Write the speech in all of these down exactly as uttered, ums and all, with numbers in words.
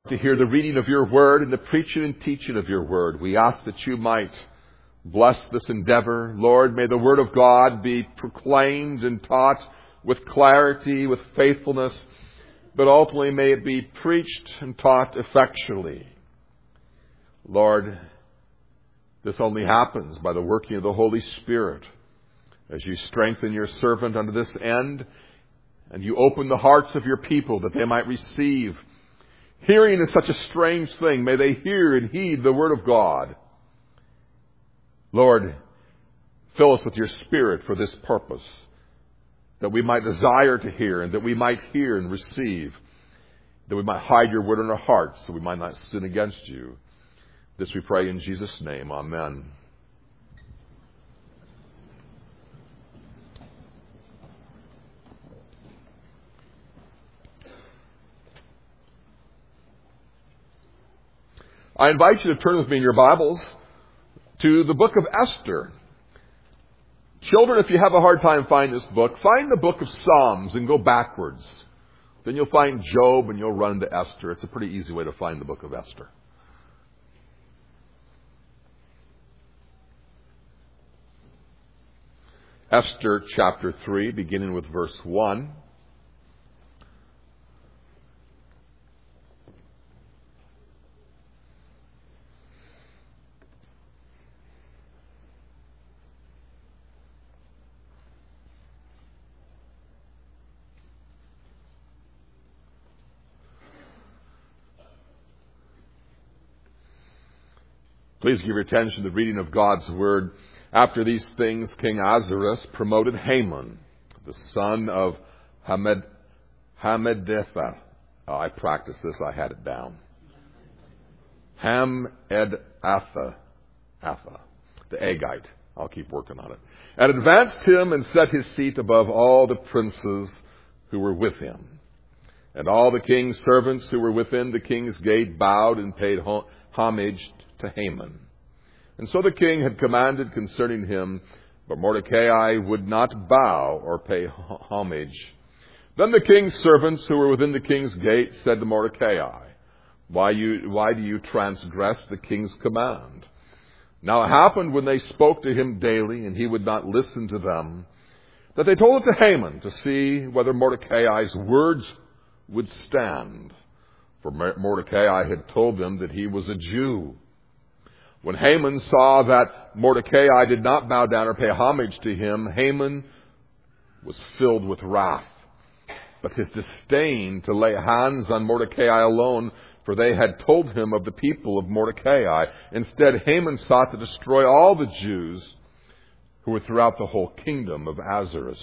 to hear the reading of your word and the preaching and teaching of your word. We ask that you might bless this endeavor. Lord, may the word of God be proclaimed and taught with clarity, with faithfulness, but ultimately may it be preached and taught effectually. Lord, this only happens by the working of the Holy Spirit as you strengthen your servant unto this end, and you open the hearts of your people that they might receive. Hearing is such a strange thing. May they hear and heed the word of God. Lord, fill us with your Spirit for this purpose, that we might desire to hear and that we might hear and receive, that we might hide your word in our hearts so we might not sin against you. This we pray in Jesus' name. Amen. I invite you to turn with me in your Bibles to the book of Esther. Children, if you have a hard time finding this book, find the book of Psalms and go backwards. Then you'll find Job and you'll run to Esther. It's a pretty easy way to find the book of Esther. Esther chapter three, beginning with verse one. Please give your attention to the reading of God's Word. After these things, King Ahasuerus promoted Haman, the son of Hamed, Hammedatha. Oh, I practiced this. I had it down. Hammedatha, Atha, the Agite. I'll keep working on it. And advanced him and set his seat above all the princes who were with him. And all the king's servants who were within the king's gate bowed and paid homage to Haman. And so the king had commanded concerning him, but Mordecai would not bow or pay homage. Then the king's servants who were within the king's gate said to Mordecai, Why, you, why do you transgress the king's command? Now it happened when they spoke to him daily, and he would not listen to them, that they told it to Haman to see whether Mordecai's words would stand. For Mordecai had told them that he was a Jew. When Haman saw that Mordecai did not bow down or pay homage to him, Haman was filled with wrath. But his disdain to lay hands on Mordecai alone, for they had told him of the people of Mordecai. Instead, Haman sought to destroy all the Jews who were throughout the whole kingdom of Ahasuerus,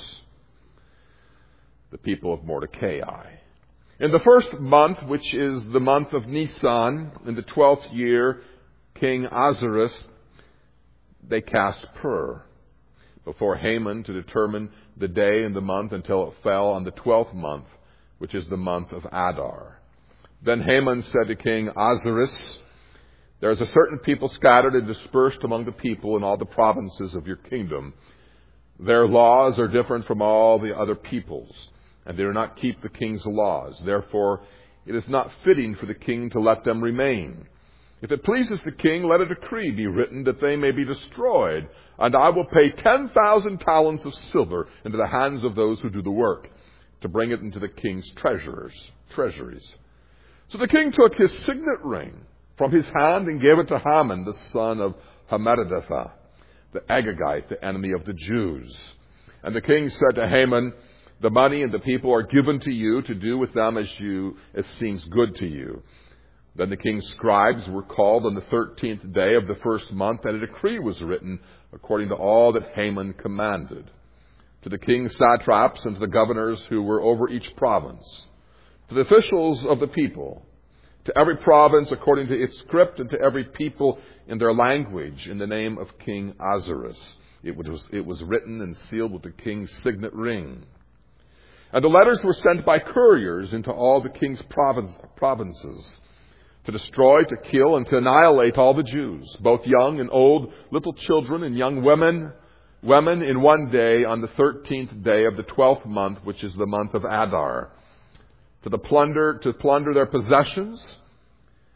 the people of Mordecai. In the first month, which is the month of Nisan, in the twelfth year, King Ahasuerus, they cast pur before Haman to determine the day and the month until it fell on the twelfth month, which is the month of Adar. Then Haman said to King Ahasuerus, There is a certain people scattered and dispersed among the people in all the provinces of your kingdom. Their laws are different from all the other peoples, and they do not keep the king's laws. Therefore, it is not fitting for the king to let them remain. If it pleases the king, let a decree be written that they may be destroyed, and I will pay ten thousand talents of silver into the hands of those who do the work, to bring it into the king's treasurers, treasuries. So the king took his signet ring from his hand and gave it to Haman, the son of Hammedatha, the Agagite, the enemy of the Jews. And the king said to Haman, The money and the people are given to you to do with them as you as seems good to you. Then the king's scribes were called on the thirteenth day of the first month, and a decree was written according to all that Haman commanded. To the king's satraps and to the governors who were over each province, to the officials of the people, to every province according to its script, and to every people in their language, in the name of King Ahasuerus. It was, it was written and sealed with the king's signet ring. And the letters were sent by couriers into all the king's province, provinces, to destroy, to kill, and to annihilate all the Jews, both young and old, little children and young women, women in one day on the thirteenth day of the twelfth month, which is the month of Adar, to the plunder, to plunder their possessions,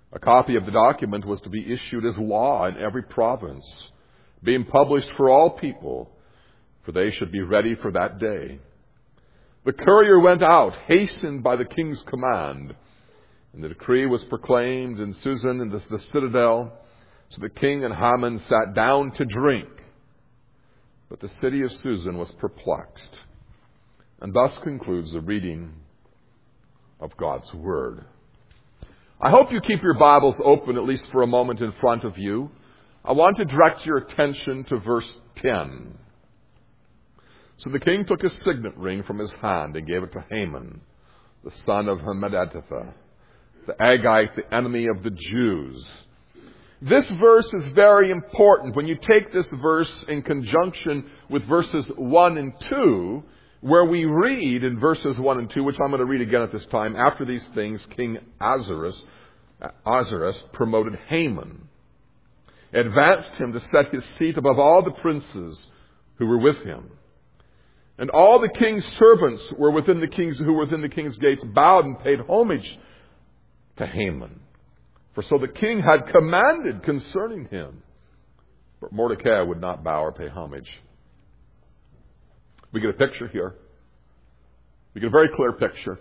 A copy of the document was to be issued as law in every province, being published for all people, for they should be ready for that day. The courier went out, hastened by the king's command, and the decree was proclaimed in Susan in the, the citadel. So the king and Haman sat down to drink. But the city of Susan was perplexed. And thus concludes the reading of God's Word. I hope you keep your Bibles open at least for a moment in front of you. I want to direct your attention to verse ten. So the king took his signet ring from his hand and gave it to Haman, the son of Hammedatha, the Agagite, the enemy of the Jews. This verse is very important. When you take this verse in conjunction with verses one and two, where we read in verses one and two, which I'm going to read again at this time, after these things, King Ahasuerus, Ahasuerus promoted Haman, advanced him to set his seat above all the princes who were with him. And all the king's servants were within the king's, who were within the king's gates bowed and paid homage to Haman. For so the king had commanded concerning him. But Mordecai would not bow or pay homage. We get a picture here. We get a very clear picture.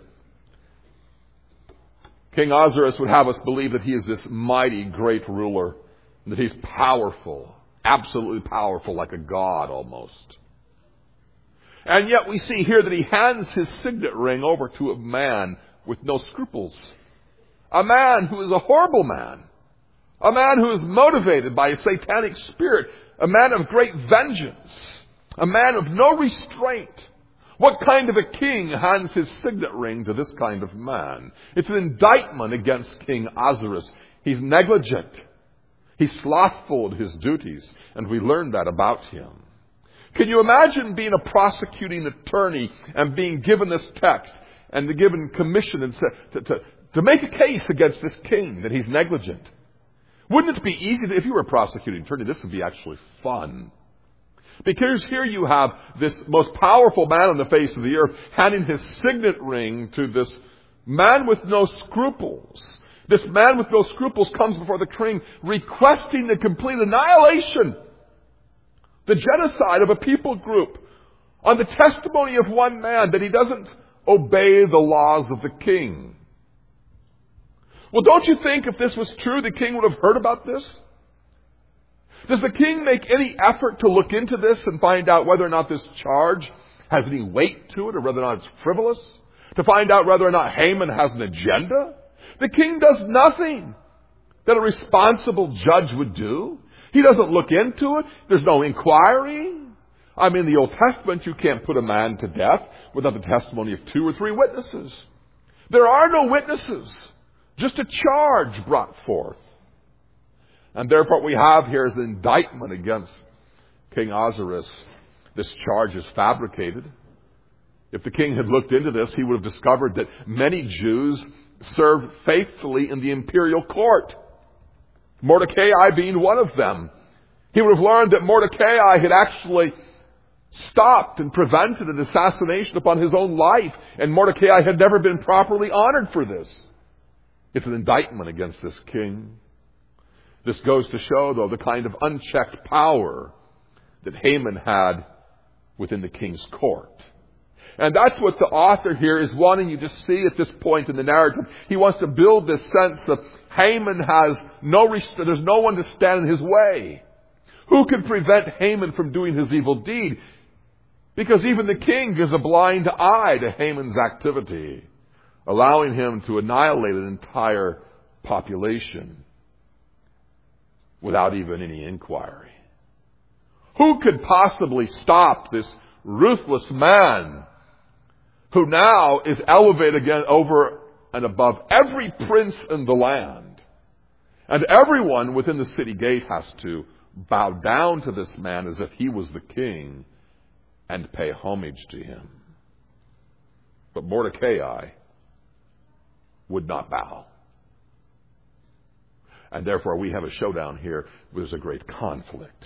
King Ahasuerus would have us believe that he is this mighty, great ruler, and that he's powerful, absolutely powerful, like a god almost. And yet we see here that he hands his signet ring over to a man with no scruples. A man who is a horrible man. A man who is motivated by a satanic spirit. A man of great vengeance. A man of no restraint. What kind of a king hands his signet ring to this kind of man? It's an indictment against King Ahasuerus. He's negligent. He's slothful in his duties. And we learn that about him. Can you imagine being a prosecuting attorney and being given this text and given commission and to, to, to make a case against this king that he's negligent? Wouldn't it be easy to, if you were a prosecuting attorney, this would be actually fun. Because here you have this most powerful man on the face of the earth handing his signet ring to this man with no scruples. This man with no scruples comes before the king requesting the complete annihilation, the genocide of a people group, on the testimony of one man that he doesn't obey the laws of the king. Well, don't you think if this was true, the king would have heard about this? Does the king make any effort to look into this and find out whether or not this charge has any weight to it, or whether or not it's frivolous? To find out whether or not Haman has an agenda? The king does nothing that a responsible judge would do. He doesn't look into it. There's no inquiry. I mean, in the Old Testament, you can't put a man to death without the testimony of two or three witnesses. There are no witnesses. Just a charge brought forth. And therefore what we have here is an indictment against King Ahasuerus. This charge is fabricated. If the king had looked into this, he would have discovered that many Jews served faithfully in the imperial court. Mordecai being one of them. He would have learned that Mordecai had actually stopped and prevented an assassination upon his own life. And Mordecai had never been properly honored for this. It's an indictment against this king. This goes to show, though, the kind of unchecked power that Haman had within the king's court. And that's what the author here is wanting you to see at this point in the narrative. He wants to build this sense that Haman has no, rest- there's no one to stand in his way. Who can prevent Haman from doing his evil deed? Because even the king gives a blind eye to Haman's activity, allowing him to annihilate an entire population without even any inquiry. Who could possibly stop this ruthless man who now is elevated again over and above every prince in the land? And everyone within the city gate has to bow down to this man as if he was the king and pay homage to him. But Mordecai would not bow. And therefore we have a showdown here. There's a great conflict.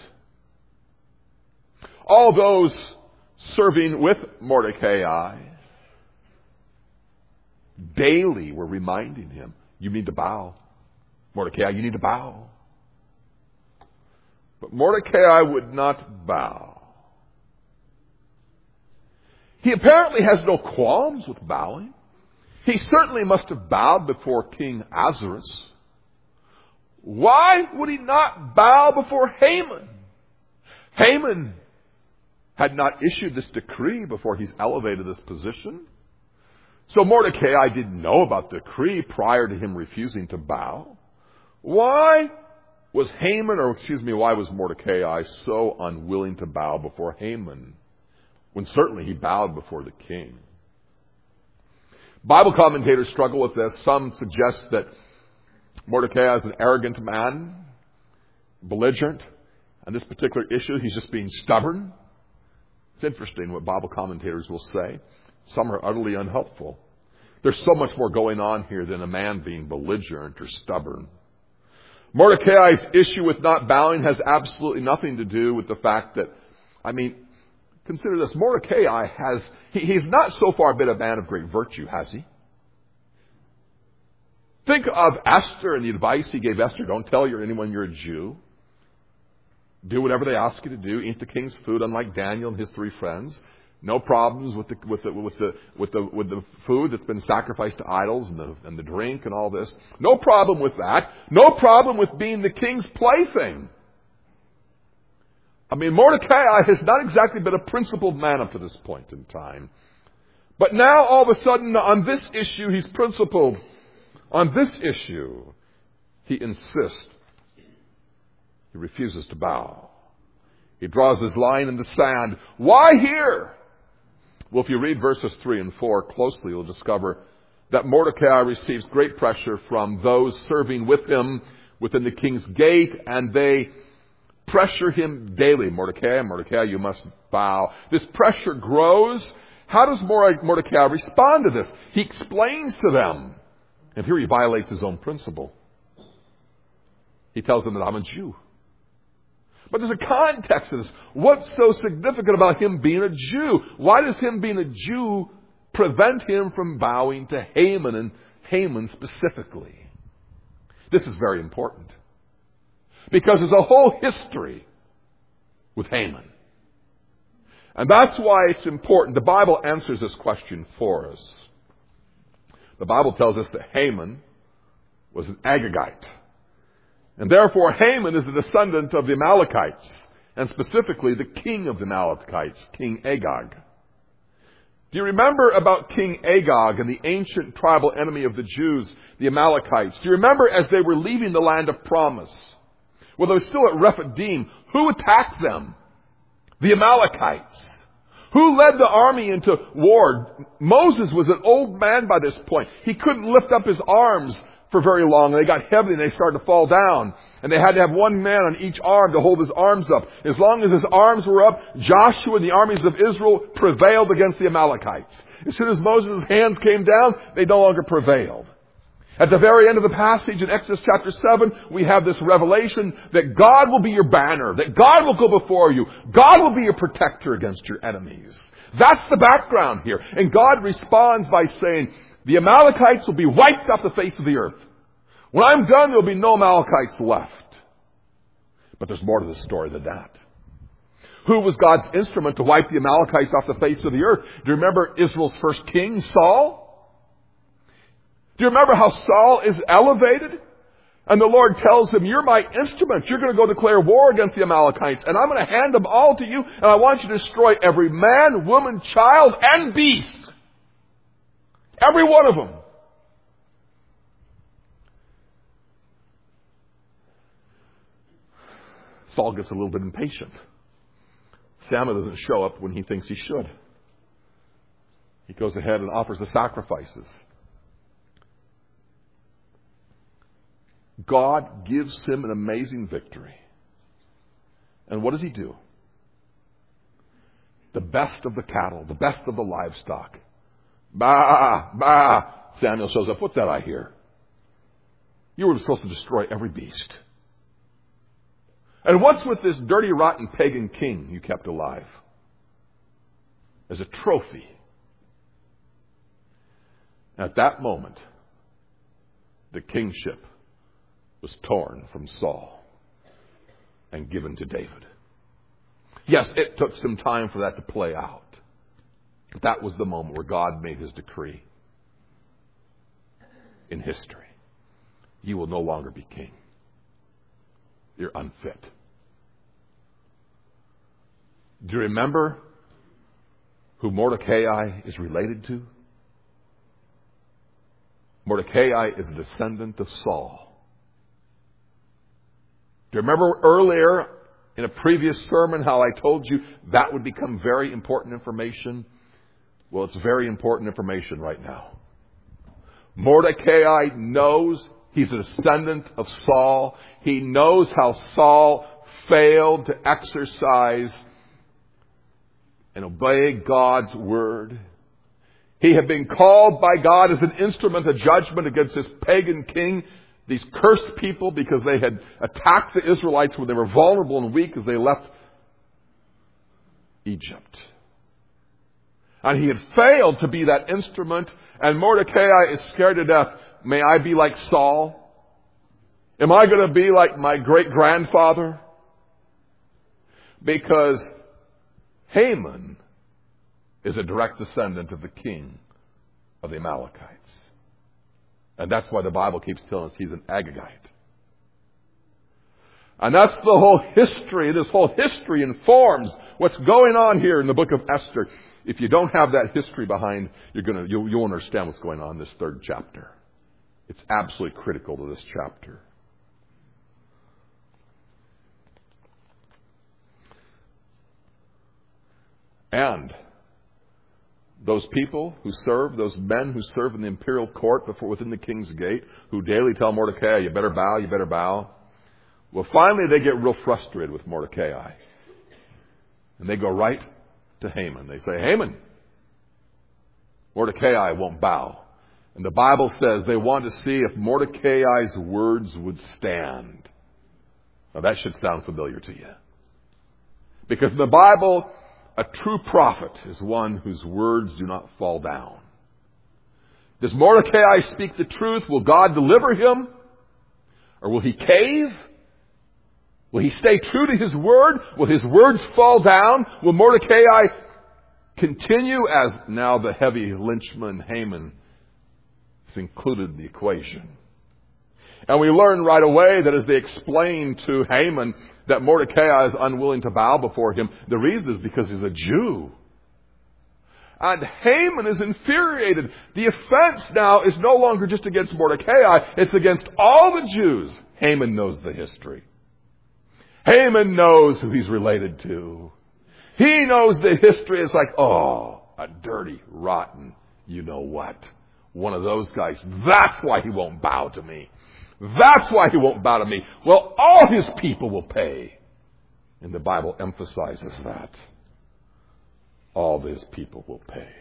All those serving with Mordecai daily were reminding him, you need to bow. Mordecai, you need to bow. But Mordecai would not bow. He apparently has no qualms with bowing. He certainly must have bowed before King Ahasuerus. Why would he not bow before Haman? Haman had not issued this decree before he's elevated this position. So Mordecai didn't know about the decree prior to him refusing to bow. Why was Haman, or excuse me, why was Mordecai so unwilling to bow before Haman, when certainly he bowed before the king? Bible commentators struggle with this. Some suggest that Mordecai is an arrogant man, belligerent. On this particular issue, he's just being stubborn. It's interesting what Bible commentators will say. Some are utterly unhelpful. There's so much more going on here than a man being belligerent or stubborn. Mordecai's issue with not bowing has absolutely nothing to do with the fact that, I mean, consider this. Mordecai has, he, he's not so far been a man of great virtue, has he? Think of Esther and the advice he gave Esther. Don't tell anyone you're a Jew. Do whatever they ask you to do. Eat the king's food, unlike Daniel and his three friends. No problems with the with the with the with the with the food that's been sacrificed to idols and the and the drink and all this. No problem with that. No problem with being the king's plaything. I mean, Mordecai has not exactly been a principled man up to this point in time. But now all of a sudden on this issue he's principled. On this issue he insists. He refuses to bow. He draws his line in the sand. Why here? Well, if you read verses three and four closely, you'll discover that Mordecai receives great pressure from those serving with him within the king's gate, and they pressure him daily. Mordecai, Mordecai, you must bow. This pressure grows. How does Mordecai respond to this? He explains to them. And here he violates his own principle. He tells them that I'm a Jew. But there's a context to this. What's so significant about him being a Jew? Why does him being a Jew prevent him from bowing to Haman, and Haman specifically? This is very important. Because there's a whole history with Haman. And that's why it's important. The Bible answers this question for us. The Bible tells us that Haman was an Agagite. And therefore, Haman is a descendant of the Amalekites, and specifically the king of the Amalekites, King Agag. Do you remember about King Agag and the ancient tribal enemy of the Jews, the Amalekites? Do you remember as they were leaving the land of promise? Well, they were still at Rephidim. Who attacked them? The Amalekites. Who led the army into war? Moses was an old man by this point. He couldn't lift up his arms for very long. They got heavy and they started to fall down. And they had to have one man on each arm to hold his arms up. As long as his arms were up, Joshua and the armies of Israel prevailed against the Amalekites. As soon as Moses' hands came down, they no longer prevailed. At the very end of the passage in Exodus chapter seven, we have this revelation that God will be your banner, that God will go before you, God will be your protector against your enemies. That's the background here. And God responds by saying, the Amalekites will be wiped off the face of the earth. When I'm done, there will be no Amalekites left. But there's more to the story than that. Who was God's instrument to wipe the Amalekites off the face of the earth? Do you remember Israel's first king, Saul? Do you remember how Saul is elevated? And the Lord tells him, you're my instrument. You're going to go declare war against the Amalekites. And I'm going to hand them all to you. And I want you to destroy every man, woman, child, and beast. Every one of them. Saul gets a little bit impatient. Samuel doesn't show up when he thinks he should. He goes ahead and offers the sacrifices. God gives him an amazing victory. And what does he do? The best of the cattle, the best of the livestock. Bah, bah. Samuel shows up. What's that I hear? You were supposed to destroy every beast. And what's with this dirty, rotten pagan king you kept alive? As a trophy. At that moment, the kingship was torn from Saul and given to David. Yes, it took some time for that to play out. But that was the moment where God made his decree in history. You will no longer be king. You're unfit. Do you remember who Mordecai is related to? Mordecai is a descendant of Saul. Do you remember earlier in a previous sermon how I told you that would become very important information? Well, it's very important information right now. Mordecai knows he's a descendant of Saul. He knows how Saul failed to exercise and obey God's word. He had been called by God as an instrument of judgment against this pagan king, these cursed people, because they had attacked the Israelites when they were vulnerable and weak as they left Egypt. And he had failed to be that instrument, and Mordecai is scared to death. May I be like Saul? Am I going to be like my great-grandfather? Because Haman is a direct descendant of the king of the Amalekites. And that's why the Bible keeps telling us he's an Agagite. And that's the whole history. This whole history informs what's going on here in the book of Esther. If you don't have that history behind, you're gonna, you'll, you'll understand what's going on in this third chapter. It's absolutely critical to this chapter. And those people who serve, those men who serve in the imperial court before within the king's gate, who daily tell Mordecai, you better bow, you better bow. Well, finally they get real frustrated with Mordecai. And they go right to Haman. They say, Haman, Mordecai won't bow. And the Bible says they want to see if Mordecai's words would stand. Now that should sound familiar to you. Because in the Bible, a true prophet is one whose words do not fall down. Does Mordecai speak the truth? Will God deliver him? Or will he cave? Will he stay true to his word? Will his words fall down? Will Mordecai continue as now the heavy lynchman Haman is included in the equation? And we learn right away that as they explain to Haman that Mordecai is unwilling to bow before him, the reason is because he's a Jew. And Haman is infuriated. The offense now is no longer just against Mordecai, it's against all the Jews. Haman knows the history. Haman knows who he's related to. He knows the history. It's like, oh, a dirty, rotten, you know what. One of those guys. That's why he won't bow to me. That's why he won't bow to me. Well, all his people will pay. And the Bible emphasizes that. All his people will pay.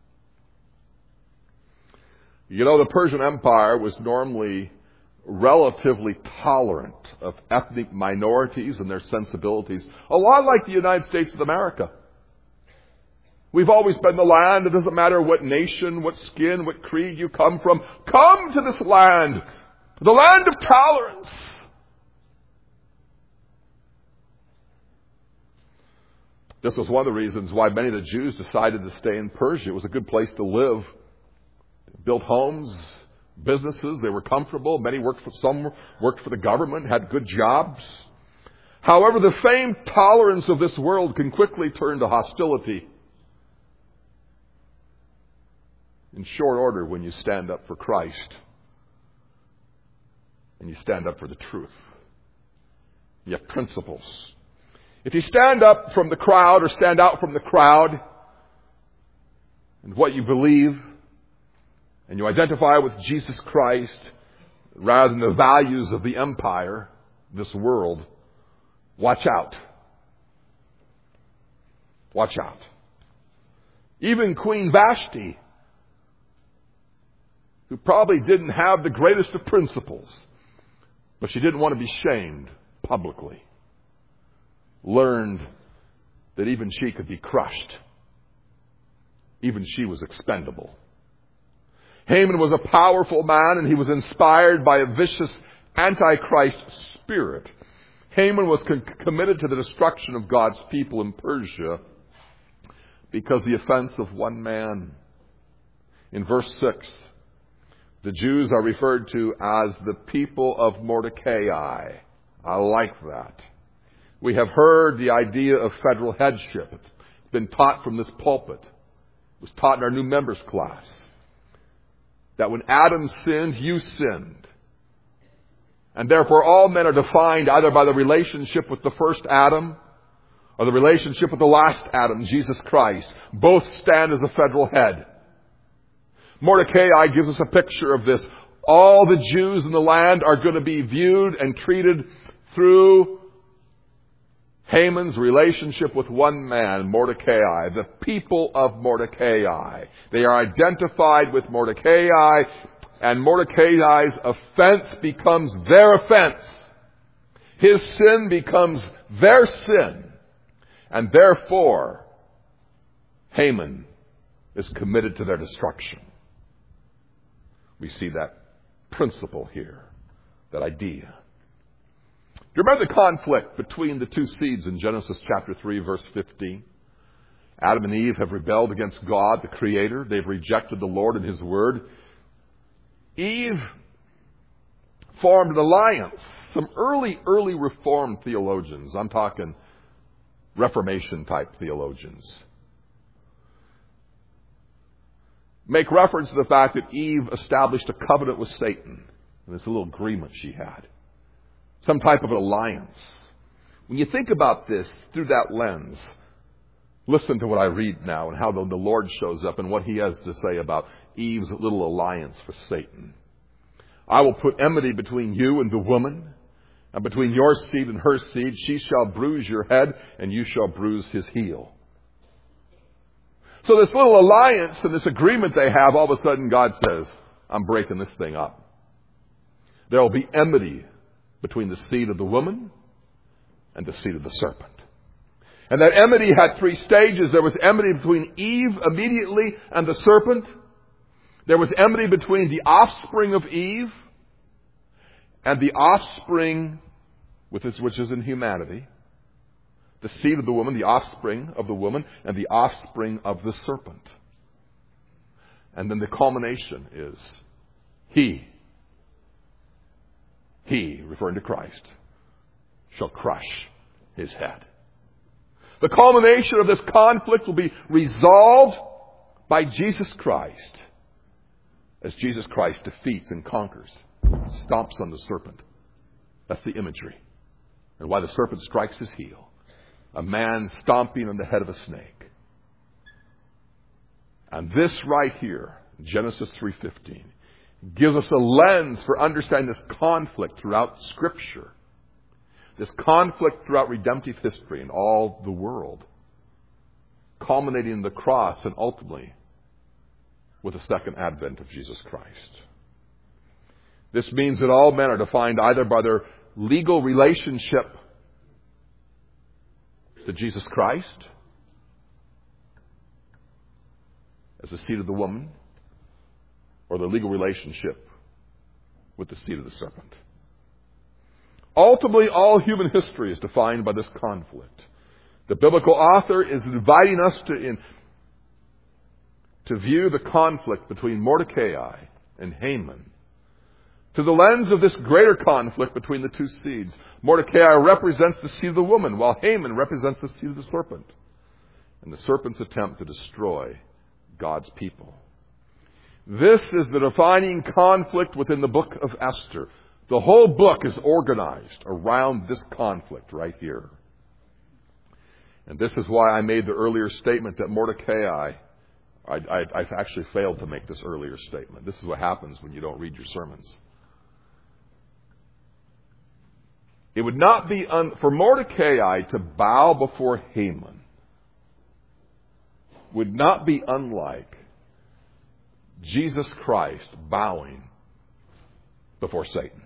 You know, the Persian Empire was normally relatively tolerant of ethnic minorities and their sensibilities, a lot like the United States of America. We've always been the land. It doesn't matter what nation, what skin, what creed you come from. Come to this land, the land of tolerance. This was one of the reasons why many of the Jews decided to stay in Persia. It was a good place to live. Built homes, businesses. They were comfortable. Many worked for some worked for the government, had good jobs. However, the famed tolerance of this world can quickly turn to hostility in short order when you stand up for Christ and you stand up for the truth. You have principles. If you stand up from the crowd or stand out from the crowd and what you believe, and you identify with Jesus Christ rather than the values of the empire, this world, watch out. Watch out. Even Queen Vashti, who probably didn't have the greatest of principles, but she didn't want to be shamed publicly, learned that even she could be crushed. Even she was expendable. Haman was a powerful man, and he was inspired by a vicious Antichrist spirit. Haman was con- committed to the destruction of God's people in Persia because of the offense of one man. In verse six, the Jews are referred to as the people of Mordecai. I like that. We have heard the idea of federal headship. It's been taught from this pulpit. It was taught in our new members class. That when Adam sinned, you sinned. And therefore all men are defined either by the relationship with the first Adam or the relationship with the last Adam, Jesus Christ. Both stand as a federal head. Mordecai gives us a picture of this. All the Jews in the land are going to be viewed and treated through Haman's relationship with one man, Mordecai, the people of Mordecai. They are identified with Mordecai, and Mordecai's offense becomes their offense. His sin becomes their sin. And therefore, Haman is committed to their destruction. We see that principle here, that idea. Do you remember the conflict between the two seeds in Genesis chapter three, verse fifteen? Adam and Eve have rebelled against God, the Creator. They've rejected the Lord and His Word. Eve formed an alliance. Some early, early Reformed theologians, I'm talking Reformation-type theologians, make reference to the fact that Eve established a covenant with Satan. And this little agreement she had. Some type of an alliance. When you think about this through that lens, listen to what I read now and how the, the Lord shows up and what He has to say about Eve's little alliance with Satan. I will put enmity between you and the woman, and between your seed and her seed. She shall bruise your head, and you shall bruise his heel. So this little alliance and this agreement they have, all of a sudden God says, I'm breaking this thing up. There will be enmity between the seed of the woman and the seed of the serpent. And that enmity had three stages. There was enmity between Eve immediately and the serpent. There was enmity between the offspring of Eve and the offspring with this, which is in humanity. The seed of the woman, the offspring of the woman, and the offspring of the serpent. And then the culmination is he, he, referring to Christ, shall crush his head. The culmination of this conflict will be resolved by Jesus Christ, as Jesus Christ defeats and conquers, stomps on the serpent. That's the imagery. And why the serpent strikes his heel. A man stomping on the head of a snake. And this right here, Genesis three fifteen, gives us a lens for understanding this conflict throughout Scripture. This conflict throughout redemptive history in all the world, culminating in the cross and ultimately with the second advent of Jesus Christ. This means that all men are defined either by their legal relationship to Jesus Christ as the seed of the woman, or their legal relationship with the seed of the serpent. Ultimately, all human history is defined by this conflict. The biblical author is inviting us to, in, to view the conflict between Mordecai and Haman to the lens of this greater conflict between the two seeds. Mordecai represents the seed of the woman, while Haman represents the seed of the serpent, and the serpent's attempt to destroy God's people. This is the defining conflict within the book of Esther. The whole book is organized around this conflict right here. And this is why I made the earlier statement that Mordecai, I, I, I've actually failed to make this earlier statement. This is what happens when you don't read your sermons. It would not be, un, for Mordecai to bow before Haman, would not be unlike Jesus Christ bowing before Satan.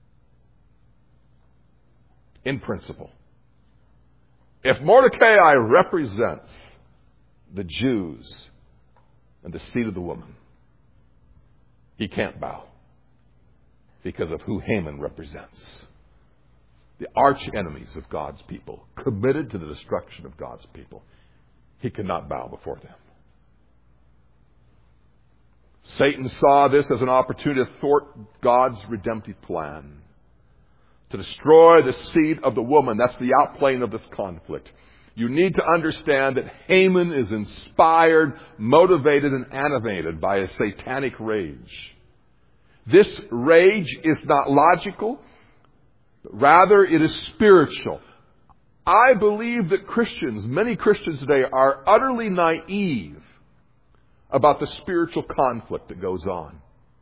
In principle. If Mordecai represents the Jews and the seed of the woman, he can't bow. because of who Haman represents. The arch enemies of God's people, committed to the destruction of God's people. He cannot bow before them. Satan saw this as an opportunity to thwart God's redemptive plan, to destroy the seed of the woman. That's the outplaying of this conflict. You need to understand that Haman is inspired, motivated, and animated by a satanic rage. This rage is not logical, but rather it is spiritual. I believe that Christians, many Christians today, are utterly naive about the spiritual conflict that goes on.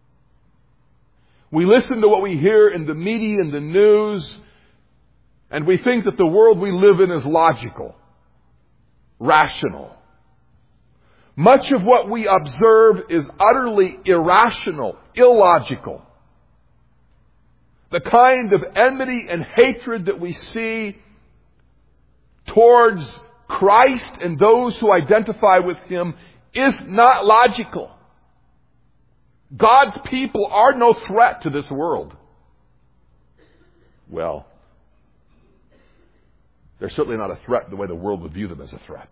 We listen to what we hear in the media and the news, and we think that the world we live in is logical, rational. Much of what we observe is utterly irrational, illogical. The kind of enmity and hatred that we see towards Christ and those who identify with Him is not logical. God's people are no threat to this world. Well, they're certainly not a threat the way the world would view them as a threat.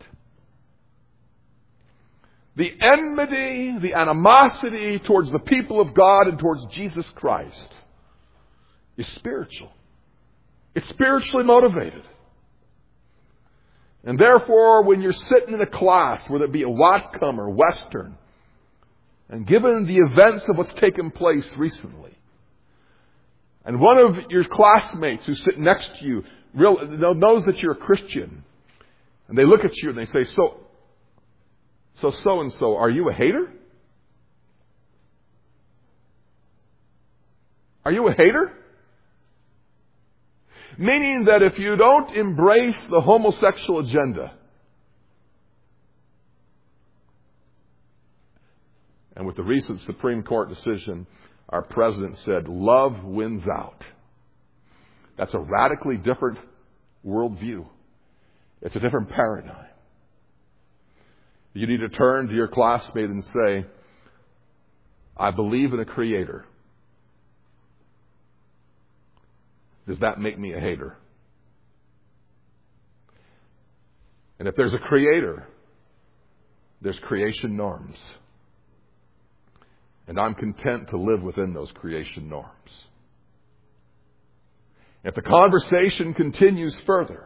The enmity, the animosity towards the people of God and towards Jesus Christ is spiritual. It's spiritually motivated. And therefore, when you're sitting in a class, whether it be a Watcom or Western, and given the events of what's taken place recently, and one of your classmates who sit next to you real, knows that you're a Christian, and they look at you and they say, so, so so-and-so, are you a hater? Are you a hater? Meaning that if you don't embrace the homosexual agenda, and with the recent Supreme Court decision, our president said, love wins out. That's a radically different worldview. It's a different paradigm. You need to turn to your classmate and say, I believe in a creator. Does that make me a hater? And if there's a creator, there's creation norms. And I'm content to live within those creation norms. If the conversation continues further,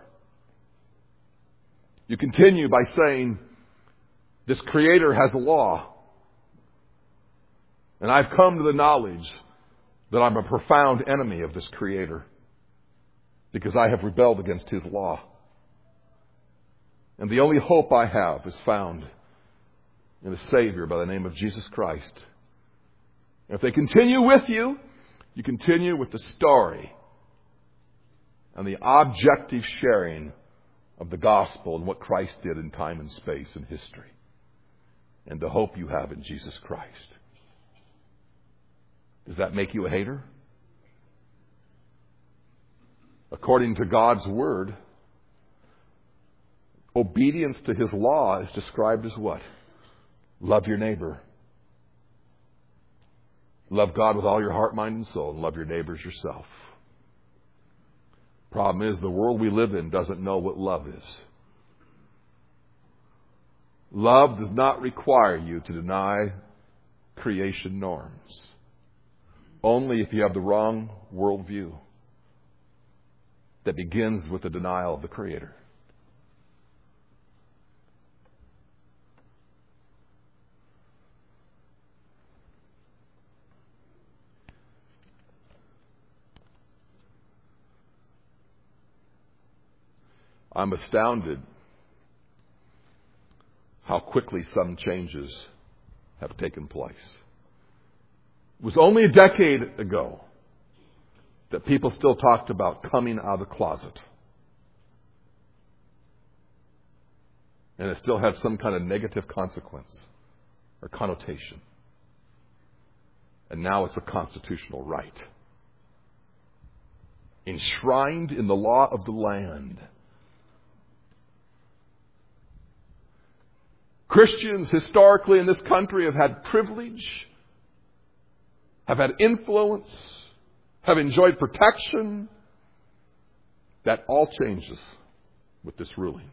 you continue by saying, this creator has a law. And I've come to the knowledge that I'm a profound enemy of this creator because I have rebelled against his law. And the only hope I have is found in a Savior by the name of Jesus Christ. And if they continue with you, you continue with the story and the objective sharing of the gospel and what Christ did in time and space and history. And the hope you have in Jesus Christ. Does that make you a hater? According to God's Word, obedience to His law is described as what? Love your neighbor. Love God with all your heart, mind, and soul, and love your neighbors yourself. Problem is, the world we live in doesn't know what love is. Love does not require you to deny creation norms. Only if you have the wrong worldview that begins with the denial of the Creator. I'm astounded how quickly some changes have taken place. It was only a decade ago that people still talked about coming out of the closet. And it still had some kind of negative consequence or connotation. And now it's a constitutional right. Enshrined in the law of the land. Christians historically in this country have had privilege, have had influence, have enjoyed protection. That all changes with this ruling.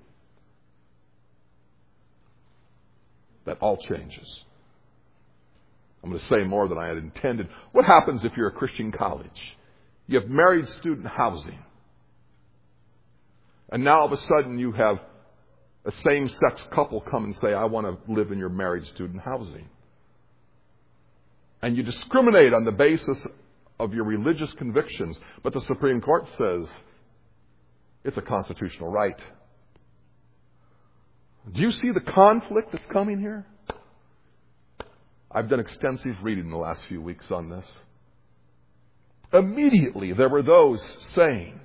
That all changes. I'm going to say more than I had intended. What happens if you're a Christian college? You have married student housing. And now all of a sudden you have a same-sex couple come and say, I want to live in your married student housing. And you discriminate on the basis of your religious convictions. But the Supreme Court says it's a constitutional right. Do you see the conflict that's coming here? I've done extensive reading in the last few weeks on this. Immediately there were those saying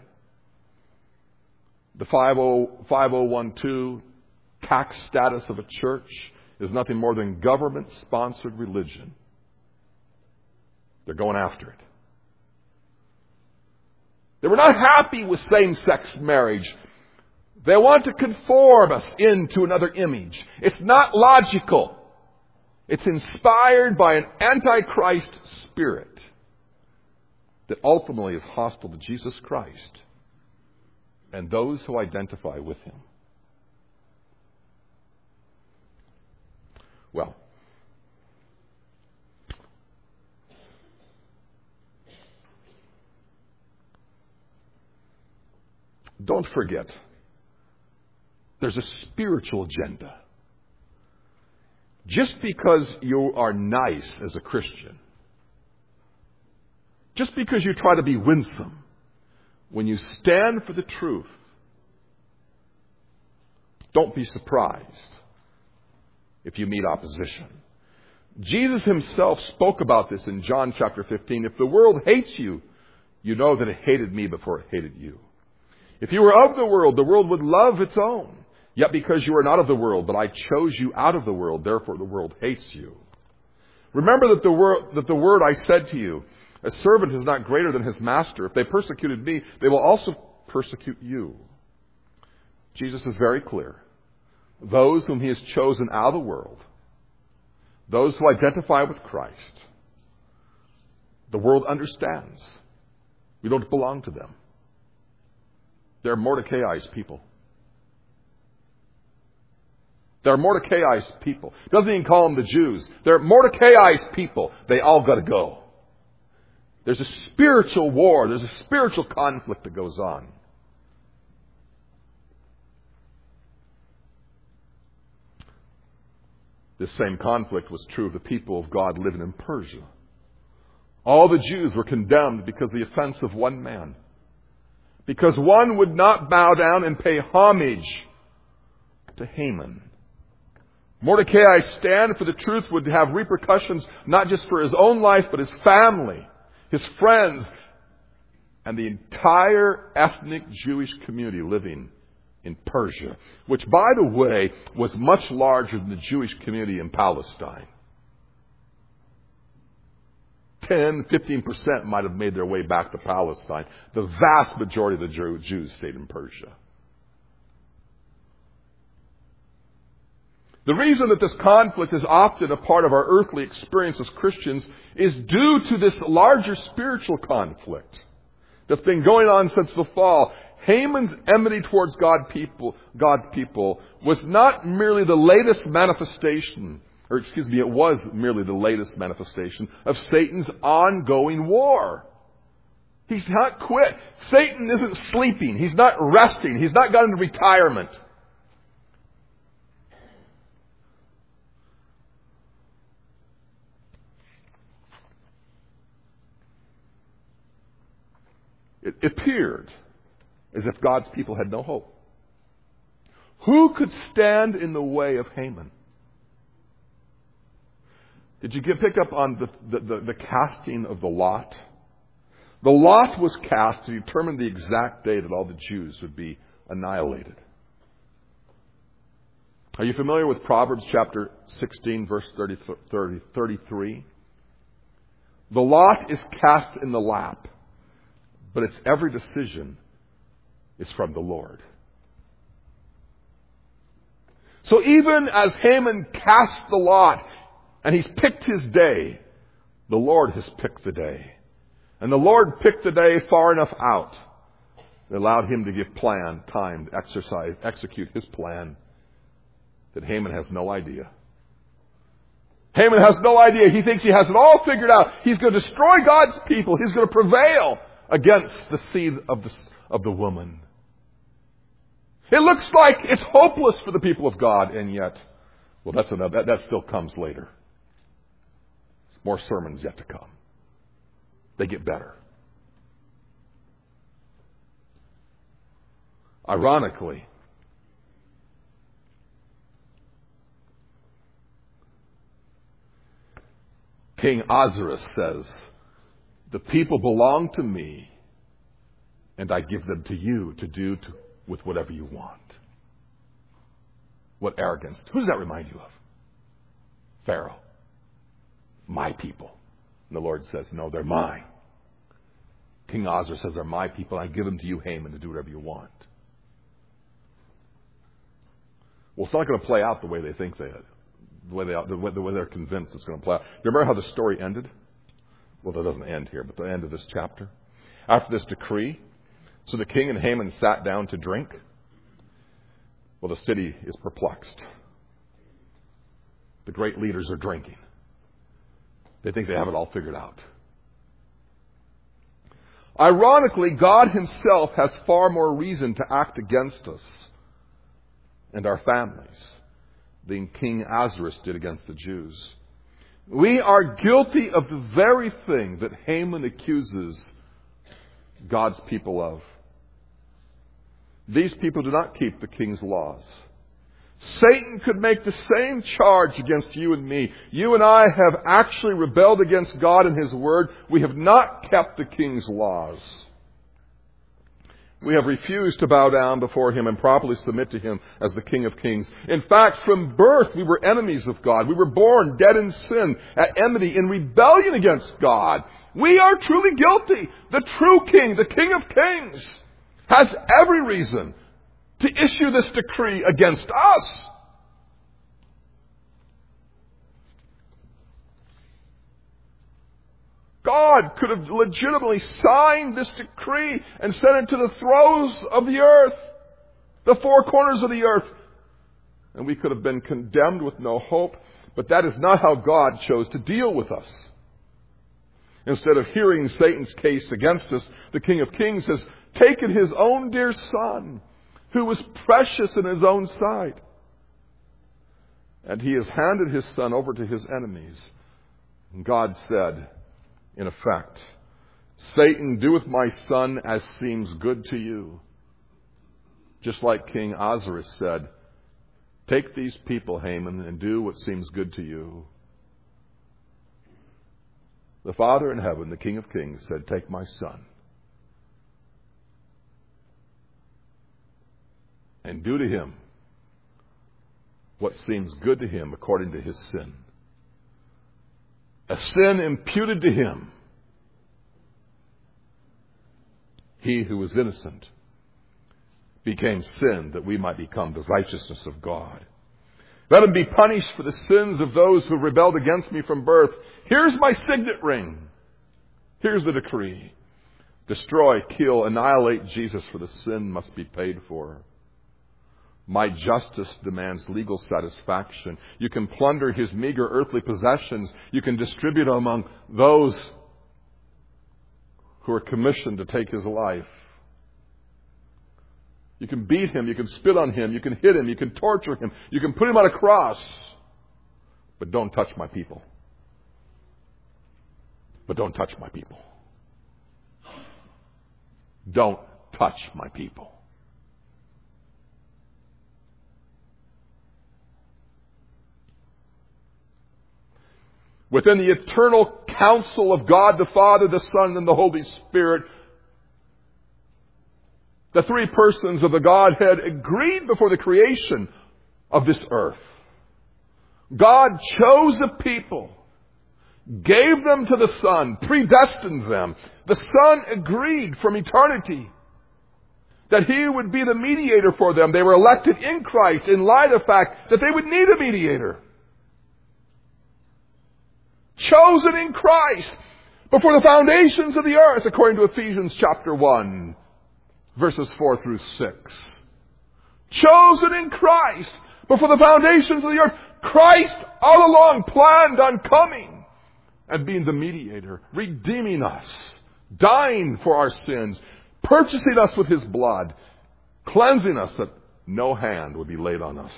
the five oh one two tax status of a church is nothing more than government-sponsored religion. They're going after it. They were not happy with same-sex marriage. They want to conform us into another image. It's not logical. It's inspired by an antichrist spirit that ultimately is hostile to Jesus Christ and those who identify with Him. Well, don't forget, there's a spiritual agenda. Just because you are nice as a Christian, just because you try to be winsome, when you stand for the truth, don't be surprised if you meet opposition. Jesus Himself spoke about this in John chapter fifteen. If the world hates you, you know that it hated me before it hated you. If you were of the world, the world would love its own. Yet because you are not of the world, but I chose you out of the world, therefore the world hates you. Remember that the word, that the word I said to you, a servant is not greater than his master. If they persecuted me, they will also persecute you. Jesus is very clear. Those whom He has chosen out of the world, those who identify with Christ, the world understands. We don't belong to them. They're Mordecai's people. They're Mordecai's people. Doesn't even call them the Jews. They're Mordecai's people. They all got to go. There's a spiritual war. There's a spiritual conflict that goes on. This same conflict was true of the people of God living in Persia. All the Jews were condemned because of the offense of one man. Because one would not bow down and pay homage to Haman. Mordecai's stand for the truth would have repercussions not just for his own life, but his family, his friends, and the entire ethnic Jewish community living in Persia, which, by the way, was much larger than the Jewish community in Palestine. ten, fifteen percent might have made their way back to Palestine. The vast majority of the Jews stayed in Persia. The reason that this conflict is often a part of our earthly experience as Christians is due to this larger spiritual conflict that's been going on since the fall. Haman's enmity towards God people, God's people was not merely the latest manifestation, or excuse me, it was merely the latest manifestation of Satan's ongoing war. He's not quit. Satan isn't sleeping. He's not resting. He's not gone into retirement. It appeared as if God's people had no hope. Who could stand in the way of Haman? Did you get pick up on the, the, the, the casting of the lot? The lot was cast to determine the exact day that all the Jews would be annihilated. Are you familiar with Proverbs chapter sixteen, verse thirty, thirty, thirty-three? The lot is cast in the lap, but its every decision is from the Lord. So even as Haman cast the lot and he's picked his day, the Lord has picked the day. And the Lord picked the day far enough out that allowed him to give plan, time to exercise, execute his plan that Haman has no idea. Haman has no idea. He thinks he has it all figured out. He's going to destroy God's people. He's going to prevail against the seed of the, of the woman. It looks like it's hopeless for the people of God, and yet, well, that's another, that, that still comes later. More sermons yet to come. They get better. Ironically, King Ahasuerus says, the people belong to me, and I give them to you to do to, with whatever you want. What arrogance. Who does that remind you of? Pharaoh. My people. And the Lord says, no, they're mine. King Ahasuerus says, they're my people. I give them to you, Haman, to do whatever you want. Well, it's not going to play out the way they think they the way, they, the, way, the way they're convinced it's going to play out. Remember how the story ended? Well, that doesn't end here, but the end of this chapter. After this decree, so the king and Haman sat down to drink. Well, the city is perplexed. The great leaders are drinking. They think they have it all figured out. Ironically, God himself has far more reason to act against us and our families than King Ahasuerus did against the Jews. We are guilty of the very thing that Haman accuses God's people of. These people do not keep the king's laws. Satan could make the same charge against you and me. You and I have actually rebelled against God and his word. We have not kept the king's laws. We have refused to bow down before him and properly submit to him as the King of Kings. In fact, from birth, we were enemies of God. We were born dead in sin, at enmity, in rebellion against God. We are truly guilty. The true King, the King of Kings, has every reason to issue this decree against us. God could have legitimately signed this decree and sent it to the throes of the earth, the four corners of the earth, and we could have been condemned with no hope. But that is not how God chose to deal with us. Instead of hearing Satan's case against us, the King of Kings has taken his own dear Son, who was precious in his own sight, and he has handed his Son over to his enemies. And God said, in effect, Satan, do with my Son as seems good to you. Just like King Ahasuerus said, take these people, Haman, and do what seems good to you. The Father in heaven, the King of Kings, said, take my Son and do to him what seems good to him according to his sin. A sin imputed to him. He who was innocent became sin that we might become the righteousness of God. Let him be punished for the sins of those who rebelled against me from birth. Here's my signet ring. Here's the decree. Destroy, kill, annihilate Jesus, for the sin must be paid for. My justice demands legal satisfaction. You can plunder his meager earthly possessions. You can distribute them among those who are commissioned to take his life. You can beat him. You can spit on him. You can hit him. You can torture him. You can put him on a cross. But don't touch my people. But don't touch my people. Don't touch my people. Within the eternal counsel of God the Father, the Son, and the Holy Spirit, the three persons of the Godhead agreed before the creation of this earth. God chose a people, gave them to the Son, predestined them. The Son agreed from eternity that he would be the mediator for them. They were elected in Christ in light of the fact that they would need a mediator. Chosen in Christ. Before the foundations of the earth, according to Ephesians chapter one, verses four through six. Chosen in Christ before the foundations of the earth. Christ all along planned on coming and being the mediator, redeeming us, dying for our sins, purchasing us with His blood, cleansing us that no hand would be laid on us,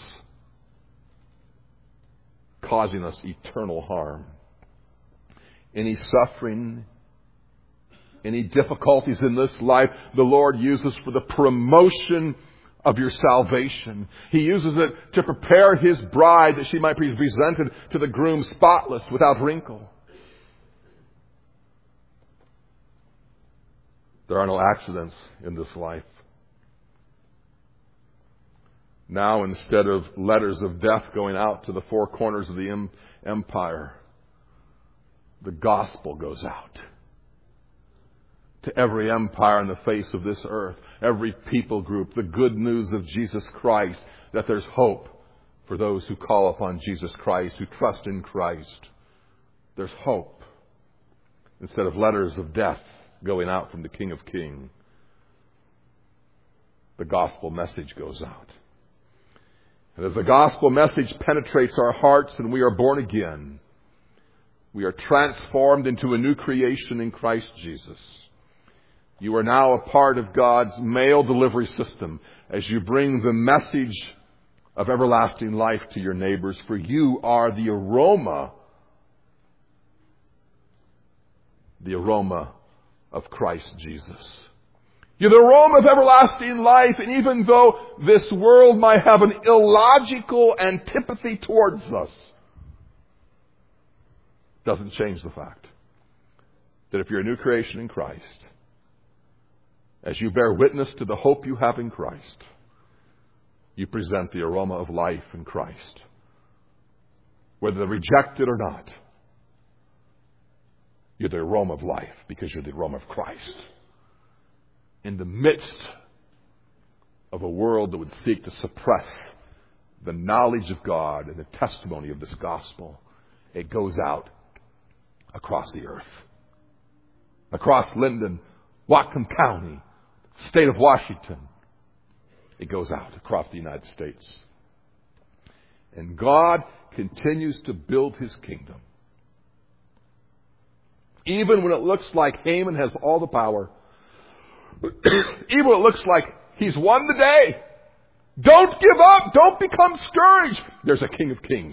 causing us eternal harm. Any suffering, any difficulties in this life, the Lord uses for the promotion of your salvation. He uses it to prepare His bride that she might be presented to the groom spotless, without wrinkle. There are no accidents in this life. Now, instead of letters of death going out to the four corners of the em- empire, the gospel goes out to every empire on the face of this earth, every people group, the good news of Jesus Christ, that there's hope for those who call upon Jesus Christ, who trust in Christ. There's hope. Instead of letters of death going out from the King of Kings, the gospel message goes out. And as the gospel message penetrates our hearts and we are born again, we are transformed into a new creation in Christ Jesus. You are now a part of God's mail delivery system as you bring the message of everlasting life to your neighbors, for you are the aroma, the aroma of Christ Jesus. You're the aroma of everlasting life, and even though this world might have an illogical antipathy towards us, doesn't change the fact that if you're a new creation in Christ, as you bear witness to the hope you have in Christ, you present the aroma of life in Christ. Whether they reject it or not, you're the aroma of life because you're the aroma of Christ. In the midst of a world that would seek to suppress the knowledge of God and the testimony of this gospel, it goes out across the earth. Across Linden, Whatcom County, state of Washington. It goes out across the United States. And God continues to build His kingdom. Even when it looks like Haman has all the power, even when it looks like he's won the day, don't give up, don't become discouraged. There's a King of Kings.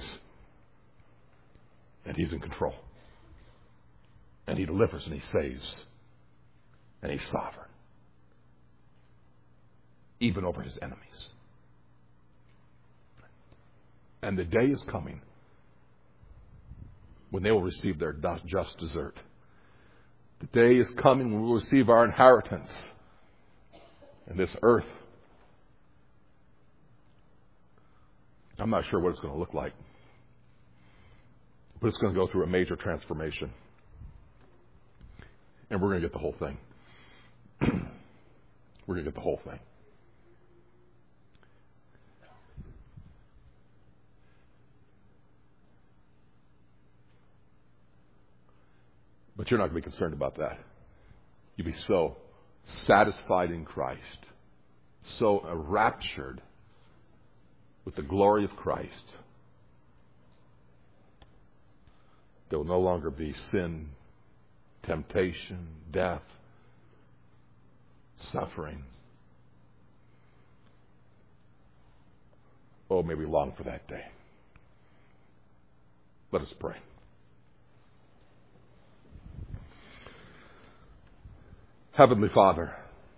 And He's in control. And He delivers and He saves. And He's sovereign. Even over His enemies. And the day is coming when they will receive their just desert. The day is coming when we will receive our inheritance in this earth. I'm not sure what it's going to look like, but it's going to go through a major transformation. And we're going to get the whole thing. We're going to get the whole thing. But you're not going to be concerned about that. You'll be so satisfied in Christ, so enraptured with the glory of Christ, there will no longer be sin, temptation, death, suffering. Oh, may we long for that day. Let us pray. Heavenly Father,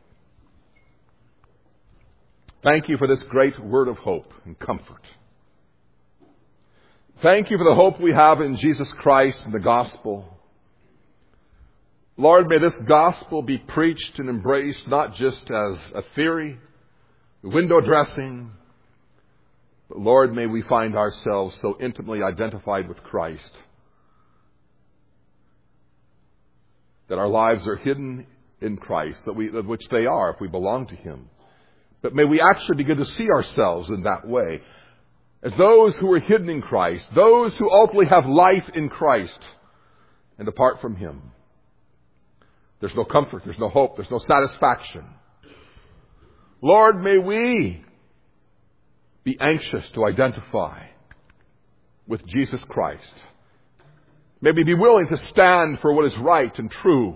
thank You for this great word of hope and comfort. Thank You for the hope we have in Jesus Christ and the gospel. Lord, may this gospel be preached and embraced not just as a theory, window dressing, but Lord, may we find ourselves so intimately identified with Christ that our lives are hidden in Christ, that we, which they are if we belong to Him. But may we actually begin to see ourselves in that way, as those who are hidden in Christ, those who ultimately have life in Christ, and apart from Him, There's no comfort, there's no hope, there's no satisfaction. Lord, may we be anxious to identify with Jesus Christ. May we be willing to stand for what is right and true.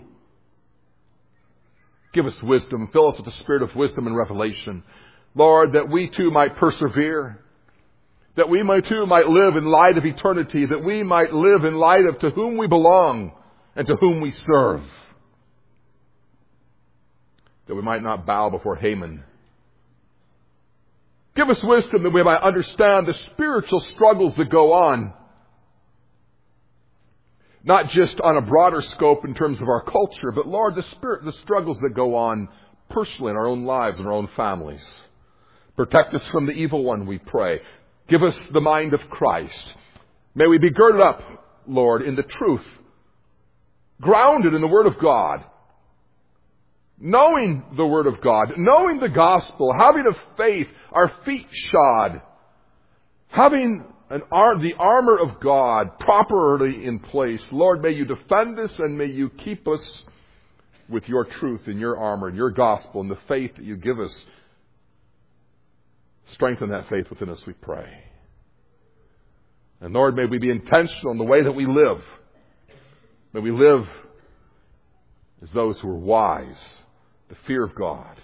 Give us wisdom. Fill us with the spirit of wisdom and revelation. Lord, that we too might persevere. That we might too might live in light of eternity. That we might live in light of to whom we belong and to whom we serve. That we might not bow before Haman. Give us wisdom that we might understand the spiritual struggles that go on. Not just on a broader scope in terms of our culture, but Lord, the spirit, the struggles that go on personally in our own lives and our own families. Protect us from the evil one, we pray. Give us the mind of Christ. May we be girded up, Lord, in the truth, grounded in the Word of God, knowing the Word of God, knowing the gospel, having a faith, our feet shod, having an ar- the armor of God properly in place. Lord, may you defend us and may you keep us with your truth and your armor and your gospel and the faith that you give us. Strengthen that faith within us, we pray. And Lord, may we be intentional in the way that we live. May we live as those who are wise, the fear of God.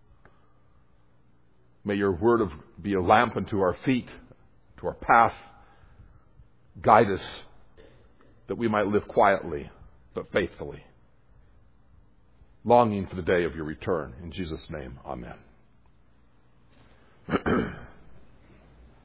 May your word of, be a lamp unto our feet, to our path. Guide us that we might live quietly but faithfully, longing for the day of your return. In Jesus' name, amen.